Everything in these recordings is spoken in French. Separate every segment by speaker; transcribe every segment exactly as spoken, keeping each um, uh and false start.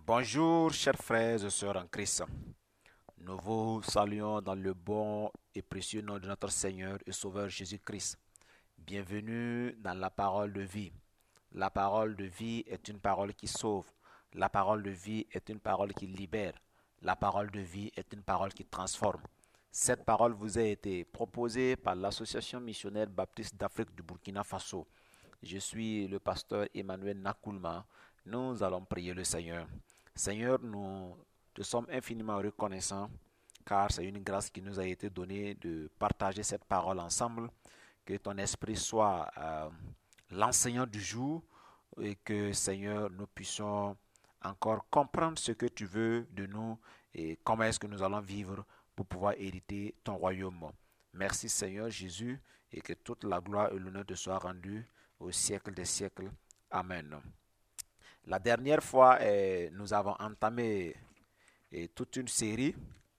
Speaker 1: Bonjour, chers frères et sœurs en Christ. Nous vous saluons dans le bon et précieux nom de notre Seigneur et Sauveur Jésus-Christ. Bienvenue dans la parole de vie. La parole de vie est une parole qui sauve. La parole de vie est une parole qui libère. La parole de vie est une parole qui transforme. Cette parole vous a été proposée par l'Association missionnaire baptiste d'Afrique du Burkina Faso. Je suis le pasteur Emmanuel Nakoulma. Nous allons prier le Seigneur. Seigneur, nous te sommes infiniment reconnaissants car c'est une grâce qui nous a été donnée de partager cette parole ensemble. Que ton esprit soit euh, l'enseignant du jour et que, Seigneur, nous puissions encore comprendre ce que tu veux de nous et comment est-ce que nous allons vivre pour pouvoir hériter ton royaume. Merci, Seigneur Jésus, et que toute la gloire et l'honneur te soient rendus au siècle des siècles. Amen. La dernière fois, eh, nous avons entamé eh, toute une série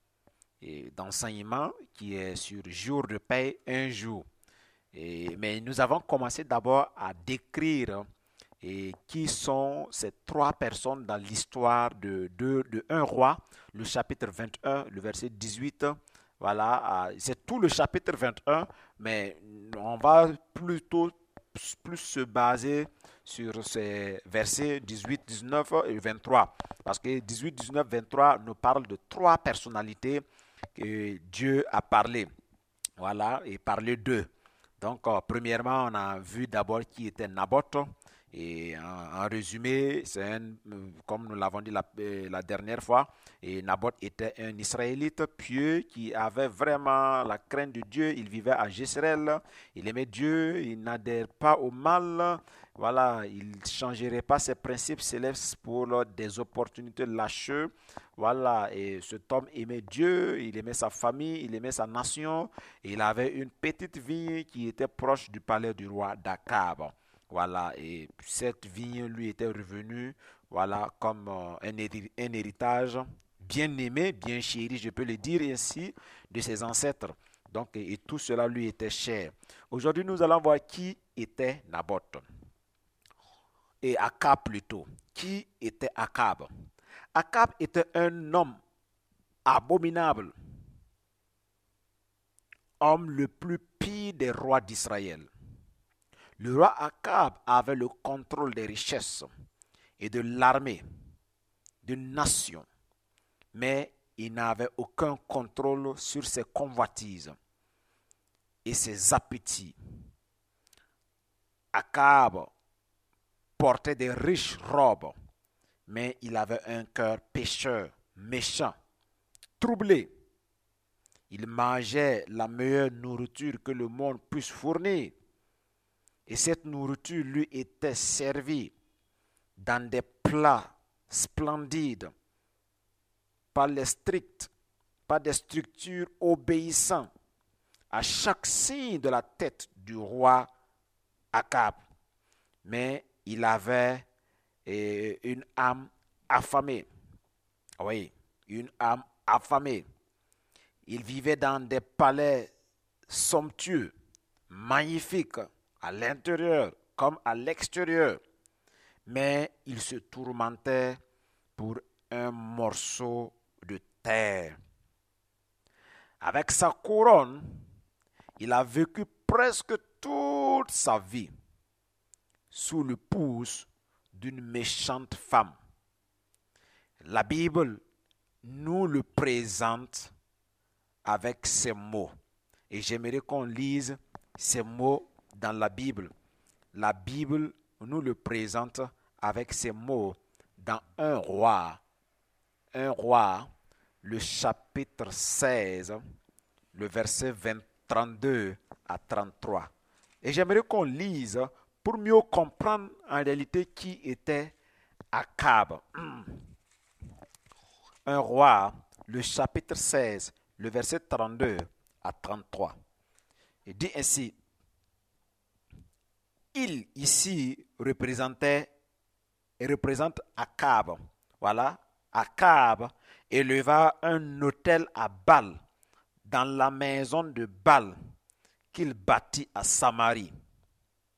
Speaker 1: eh, d'enseignements qui est sur jour de paix, un jour. Et, mais nous avons commencé d'abord à décrire et qui sont ces trois personnes dans l'histoire de, de, de un roi, le chapitre vingt et un, le verset dix-huit. Voilà, c'est tout le chapitre vingt et un, mais on va plutôt plus se baser sur ces versets dix-huit, dix-neuf et vingt-trois. Parce que dix-huit, dix-neuf, vingt-trois nous parlent de trois personnalités que Dieu a parlé. Voilà, et parlé d'eux. Donc, euh, premièrement, on a vu d'abord qui était Naboth. Et en, en résumé, c'est un, comme nous l'avons dit la, la dernière fois, et Naboth était un Israélite pieux qui avait vraiment la crainte de Dieu. Il vivait à Jezreel, il aimait Dieu, il n'adhère pas au mal. Voilà, il ne changerait pas ses principes célestes pour des opportunités lâcheuses. Voilà, et cet homme aimait Dieu, il aimait sa famille, il aimait sa nation. Et il avait une petite vigne qui était proche du palais du roi d'Akab. Voilà, et cette vigne lui était revenue, voilà, comme euh, un, héri- un héritage bien aimé, bien chéri, je peux le dire ainsi, de ses ancêtres. Donc, et, et tout cela lui était cher. Aujourd'hui, nous allons voir qui était Naboth. Et Akab plutôt. Qui était Akab? Akab était un homme abominable, homme le plus pire des rois d'Israël. Le roi Akab avait le contrôle des richesses et de l'armée d'une nation, mais il n'avait aucun contrôle sur ses convoitises et ses appétits. Akab portait des riches robes, mais il avait un cœur pécheur, méchant, troublé. Il mangeait la meilleure nourriture que le monde puisse fournir. Et cette nourriture lui était servie dans des plats splendides, par les stricts, par des structures obéissant à chaque signe de la tête du roi Akab. Mais il avait eh, une âme affamée. Oui, une âme affamée. Il vivait dans des palais somptueux, magnifiques, à l'intérieur comme à l'extérieur. Mais il se tourmentait pour un morceau de terre. Avec sa couronne, il a vécu presque toute sa vie sous le pouce d'une méchante femme. La Bible nous le présente avec ces mots. Et j'aimerais qu'on lise ces mots dans la Bible. La Bible nous le présente avec ces mots dans un roi. Un roi, le chapitre seize, le verset vingt, trente-deux à trente-trois. Et j'aimerais qu'on lise pour mieux comprendre en réalité qui était Akab. Un roi, le chapitre seize, le verset trente-deux à trente-trois. Il dit ainsi, il ici représentait et représente Akab. Voilà, Akab éleva un autel à Baal dans la maison de Baal qu'il bâtit à Samarie.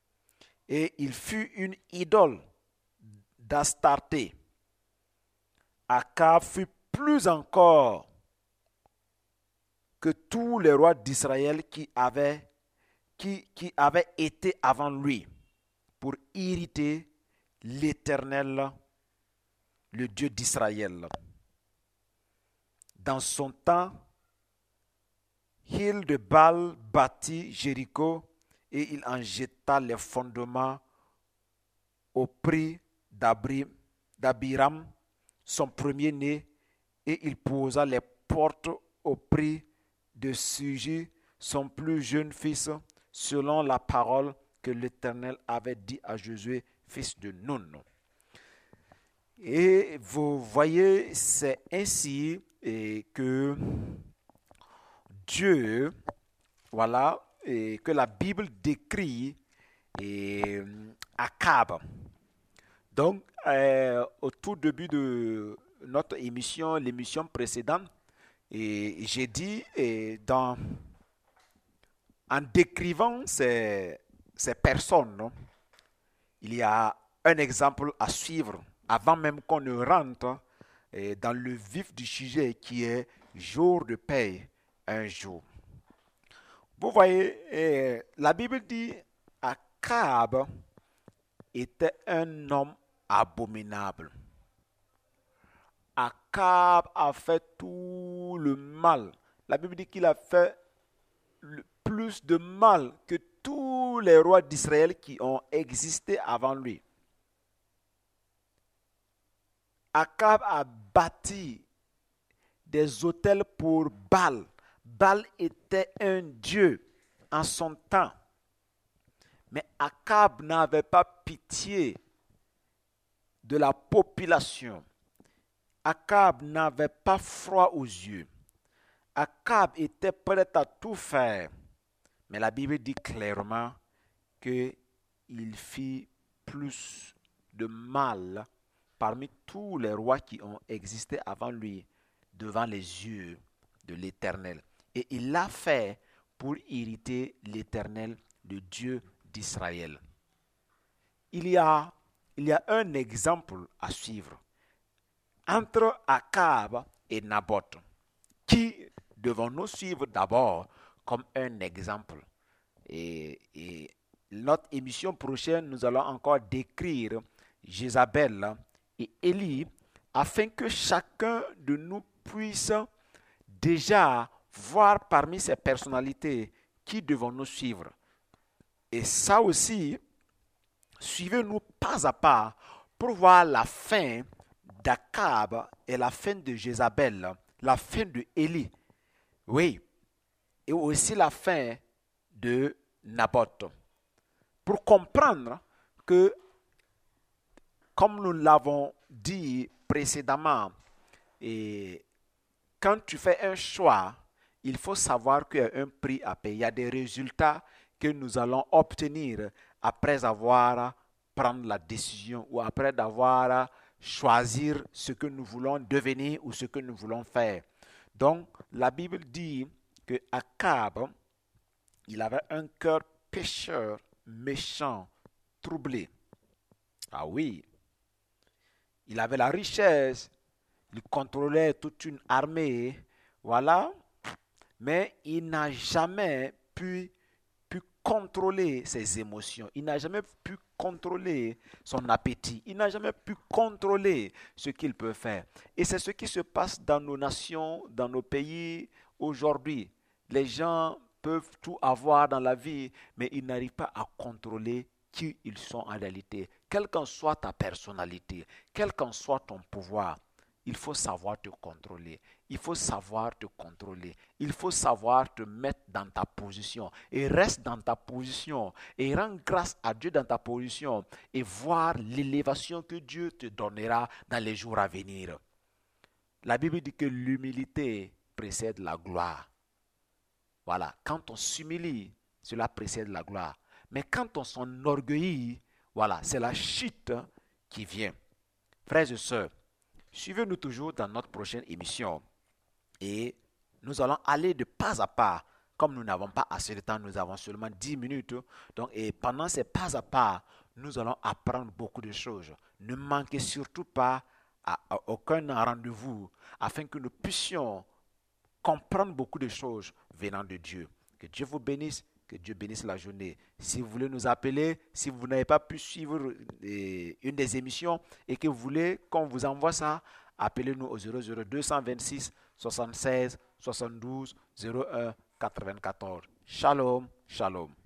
Speaker 1: Et il fut une idole d'Astarté Akab fut plus encore que tous les rois d'Israël qui avaient, qui, qui avaient été avant lui pour irriter l'Éternel, le Dieu d'Israël. Dans son temps, Hil de Baal bâtit Jéricho et il en jeta les fondements au prix d'Abiram, son premier-né, et il posa les portes au prix de Suji, son plus jeune fils, selon la parole que l'Éternel avait dit à Josué, fils de Nun. Et vous voyez, c'est ainsi et que Dieu, voilà, et que la Bible décrit et, Akab. Donc, euh, au tout début de notre émission, l'émission précédente, et j'ai dit, et dans, en décrivant ces, ces personnes, non, il y a un exemple à suivre avant même qu'on ne rentre eh, dans le vif du sujet qui est jour de paix, un jour. Vous voyez, eh, la Bible dit Akab était un homme abominable. Akab a fait tout le mal. La Bible dit qu'il a fait le plus de mal que tous les rois d'Israël qui ont existé avant lui. Akab a bâti des autels pour Baal. Baal était un dieu en son temps. Mais Akab n'avait pas pitié de la population. Akab n'avait pas froid aux yeux. Akab était prêt à tout faire. Mais la Bible dit clairement qu'il fit plus de mal parmi tous les rois qui ont existé avant lui devant les yeux de l'Éternel. Et il l'a fait pour irriter l'Éternel, le Dieu d'Israël. Il y a, il y a un exemple à suivre entre Akab et Naboth. Qui devons-nous suivre d'abord comme un exemple? Et, et notre émission prochaine, nous allons encore décrire Jézabel et Élie afin que chacun de nous puisse déjà voir parmi ces personnalités qui devons-nous suivre. Et ça aussi, suivez-nous pas à pas pour voir la fin d'Akab et la fin de Jézabel, la fin de Élie. Oui, et aussi la fin de Naboth. Pour comprendre que, comme nous l'avons dit précédemment, et quand tu fais un choix, il faut savoir qu'il y a un prix à payer. Il y a des résultats que nous allons obtenir après avoir pris la décision ou après avoir choisi ce que nous voulons devenir ou ce que nous voulons faire. Donc, la Bible dit que Akab, il avait un cœur pécheur, méchant, troublé. Ah oui, il avait la richesse, il contrôlait toute une armée, voilà, mais il n'a jamais pu, pu contrôler ses émotions, il n'a jamais pu contrôler son appétit, il n'a jamais pu contrôler ce qu'il peut faire. Et c'est ce qui se passe dans nos nations, dans nos pays aujourd'hui. Les gens peuvent tout avoir dans la vie, mais ils n'arrivent pas à contrôler qui ils sont en réalité. Quelle qu'en soit ta personnalité, quel qu'en soit ton pouvoir, il faut savoir te contrôler. Il faut savoir te contrôler. Il faut savoir te mettre dans ta position. Et reste dans ta position. Et rends grâce à Dieu dans ta position. Et voir l'élévation que Dieu te donnera dans les jours à venir. La Bible dit que l'humilité précède la gloire. Voilà, quand on s'humilie, cela précède la gloire. Mais quand on s'enorgueillit, voilà, c'est la chute qui vient. Frères et sœurs, suivez-nous toujours dans notre prochaine émission et nous allons aller de pas à pas. Comme nous n'avons pas assez de temps, nous avons seulement dix minutes. Donc, et pendant ces pas à pas, nous allons apprendre beaucoup de choses. Ne manquez surtout pas à, à aucun rendez-vous afin que nous puissions comprendre beaucoup de choses venant de Dieu. Que Dieu vous bénisse, que Dieu bénisse la journée. Si vous voulez nous appeler, si vous n'avez pas pu suivre eh, une des émissions et que vous voulez qu'on vous envoie ça, appelez-nous au zéro zéro deux cent vingt-six soixante-seize soixante-douze zéro un quatre-vingt-quatorze. Shalom, shalom.